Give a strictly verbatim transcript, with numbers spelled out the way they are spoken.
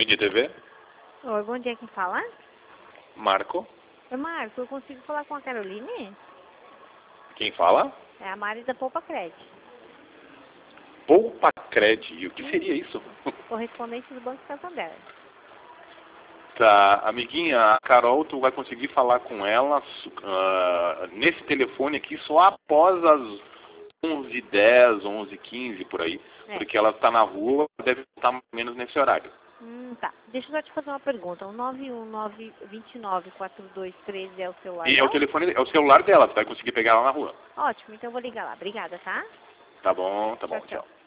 Mini T V? Oi, bom dia, quem fala? Marco? Oi, Marco, eu consigo falar com a Caroline? Quem fala? É a Mari da Poupa Cred. Poupa Cred. E o que seria isso? Correspondente do Banco Santander. Tá, amiguinha, a Carol, tu vai conseguir falar com ela uh, nesse telefone aqui só após as onze e dez, onze e quinze, por aí. É. Porque ela está na rua, deve estar mais ou menos nesse horário. Hum, tá. Deixa eu só te fazer uma pergunta. O nove um nove, dois nove, quatro dois um três é o celular E é dela? o telefone, é o celular dela, tu vai conseguir pegar ela na rua. Ótimo, então eu vou ligar lá. Obrigada, tá? Tá bom, tá Tchau, bom, tchau. tchau.